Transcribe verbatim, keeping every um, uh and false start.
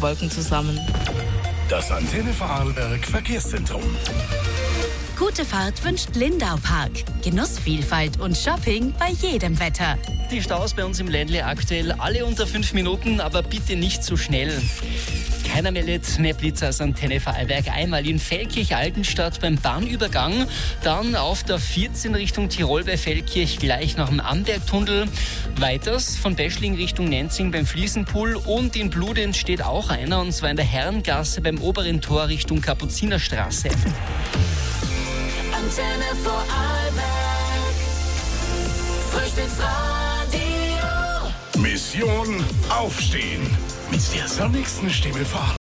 Wolken zusammen. Das Antenne Vorarlberg Verkehrszentrum. Gute Fahrt wünscht Lindau Park. Genussvielfalt und Shopping bei jedem Wetter. Die Staus bei uns im Ländle aktuell alle unter fünf Minuten, aber bitte nicht zu schnell. Keiner meldet mehr Blitz als Antenne Vorarlberg. Einmal in Feldkirch-Altenstadt beim Bahnübergang, dann auf der vierzehn Richtung Tirol bei Feldkirch gleich nach dem Ambergtunnel. Weiters von Beschling Richtung Nenzing beim Fliesenpool und in Bludenz steht auch einer, und zwar in der Herrengasse beim oberen Tor Richtung Kapuzinerstraße. Antenne Vorarlberg, Frühstücksradio. Mission Aufstehen. Mit der sonnigsten Stimme Vorarlberg.